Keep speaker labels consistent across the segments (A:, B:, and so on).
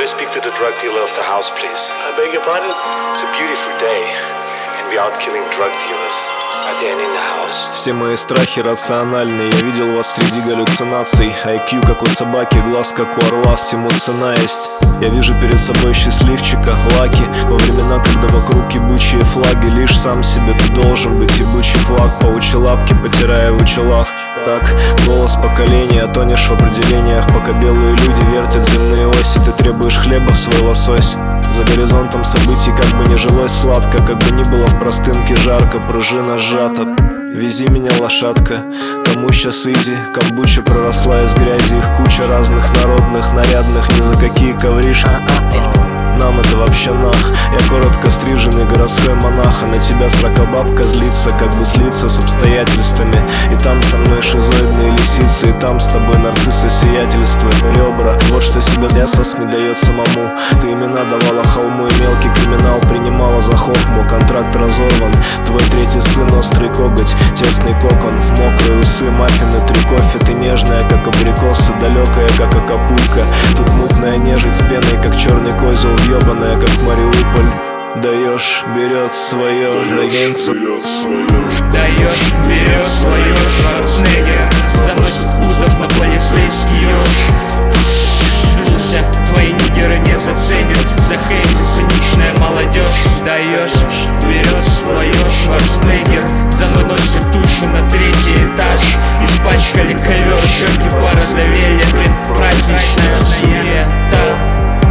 A: speak to the drug dealer of the house, please?
B: I beg your pardon?
A: It's a beautiful day, and we out killing drug dealers. Are they in the house?
C: Все мои страхи рациональны. Я видел вас среди галлюцинаций. IQ как у собаки, глаз как у орла. Всему цена есть. Я вижу перед собой счастливчика, лаки. Во времена, когда вокруг ебучие флаги. Лишь сам себе ты должен быть ебучий флаг. Паучьи лапки, потирая в учелах. Так, голос поколения, тонешь в определениях. Пока белые люди вертят земные оси, ты требуешь хлеба в свой лосось. За горизонтом событий как бы не жилось сладко, как бы ни было в простынке жарко, пружина сжата. Вези меня, лошадка, кому щас изи. Камбуча проросла из грязи, их куча разных народных, нарядных, ни за какие ковришки. Нам это вообще нах. Я коротко стриженный городской монах, а на тебя сракобабка злится, как бы слиться с обстоятельствами. И там со мной шизоидные лисицы, и там с тобой нарциссы сиятельства. Ребра, вот что себе ясос не дает самому. Ты имена давала холму и мелкий криминал принимала за хохму. Контракт разорван, твой третий сын острый коготь, тесный кокон, мокрые усы, маффины, 3 кофе. Ты нежная, как абрикосы, далекая, как Акапулько. Тут мутная нежить с пеной, как черный козел, ебаная, как Мариуполь. Даешь, берет свое, агентство.
D: Даешь, берет свое, Шварценеггер заносит кузов на полицейский ёж. Твои нигеры не заценят, захейтит циничная молодежь. Даешь, берет свое, Шварценеггер заносит туши на 3-й этаж. Испачкали ковер, щеки порозовели, блин, праздничная суета.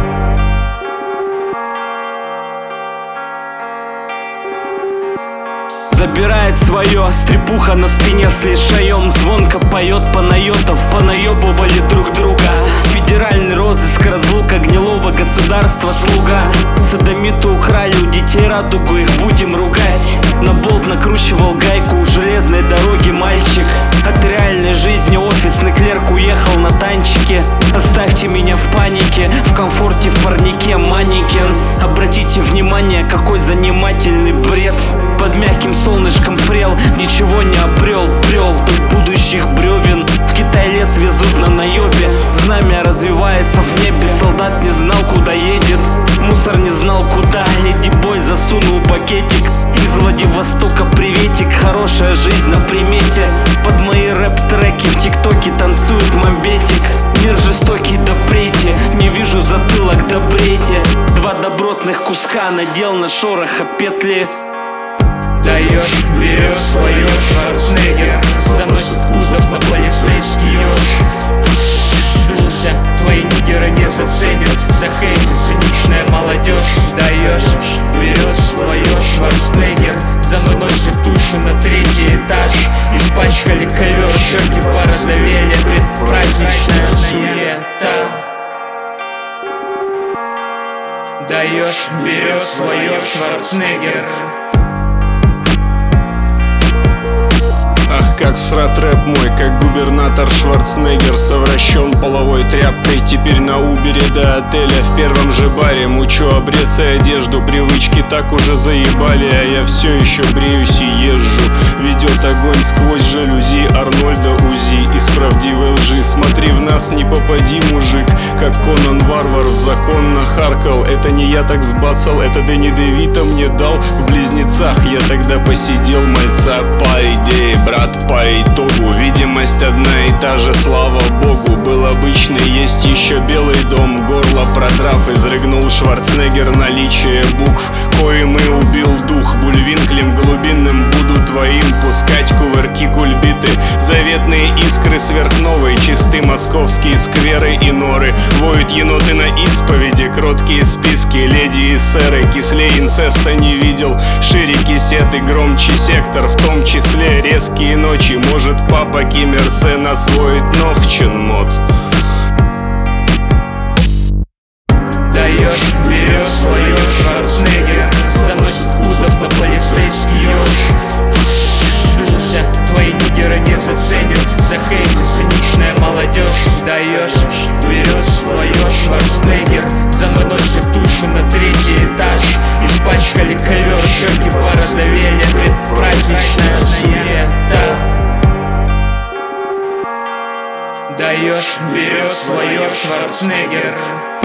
E: Забирает свое, стрепуха на спине с лишаем. Звонко поет Панайотов, понаебывали друг друга. Федеральный розыск, разлука гнилого государства, слуга. Содомиты украли у детей радугу, их будем ругать. На болт накручивал гайку у железной дороги мальчик. От реальной жизни офисный клерк уехал на танчике. Оставьте меня в панике, в комфорте в парнике манекен. Обратите внимание, какой занимательный бред. Под мягким солнышком прел, ничего не обрел. Брел вдоль будущих бревен. В Китай лес везут на наебе. Знамя развивается в небе. Солдат не знал, куда едет. Мусор не знал, куда. Леди-бой засунул пакетик. Из Владивостока приветик. Хорошая жизнь на примете. Под мои рэп-треки в ТикТоке танцует мамбетик. Мир жестокий до прети. Не вижу затылок, добрейте. 2 добротных куска надел на шороха петли.
D: Даешь, берешь свое, Шварценеггер заносит кузов на полицейский ёж. Твои нигеры не заценят, захейтит циничная молодежь. Даешь, берет свое, Шварценеггер заносит туши на 3-й этаж. Испачкали ковер, щеки порозовели, блин, праздничная суета. Даешь, берет свое, Шварценеггер.
C: Как всрат рэп мой, как губернатор Шварценеггер совращен половой тряпкой. Теперь на Убере до отеля в первом же баре мучу обрез и одежду. Привычки так уже заебали, а я все еще бреюсь и езжу. Ведет огонь сквозь жалюзи Арнольда Узи из правдивой лжи. Смотри в нас, не попади, мужик. Как Конан Варвар в закон нахаркал. Это не я так сбацал, это Дэнни Девито мне дал. В Близнецах я тогда посидел мальца. По идее, брат, по итогу видимость одна и та же, слава богу. Был обычный, есть еще Белый дом. Горло продрав, изрыгнул Шварценеггер наличие букв, коим и убил дух. Бульвинклем глубинным буду твоим пускать кувырки кульбиты. Заветные искры сверхновой, чисты московские скверы и норы. Воют еноты на исповеди, кроткие списки, леди и сэры. Кислее инцеста не видел, шире кисеты, громче сектор. В том числе резкие ночи, может папа Ким Ир Сен освоит Нохчен мод.
D: Даешь, берешь свое, Шварценеггер заносит кузов на полицейский ёж. Твои нигеры не заценят, захейтит циничная молодежь. Даешь, берет свое, Шварценеггер заносит туши на 3-й этаж. Испачкали ковер, щеки порозовели, блин, праздничная суета. Даешь, берет свое, Шварценеггер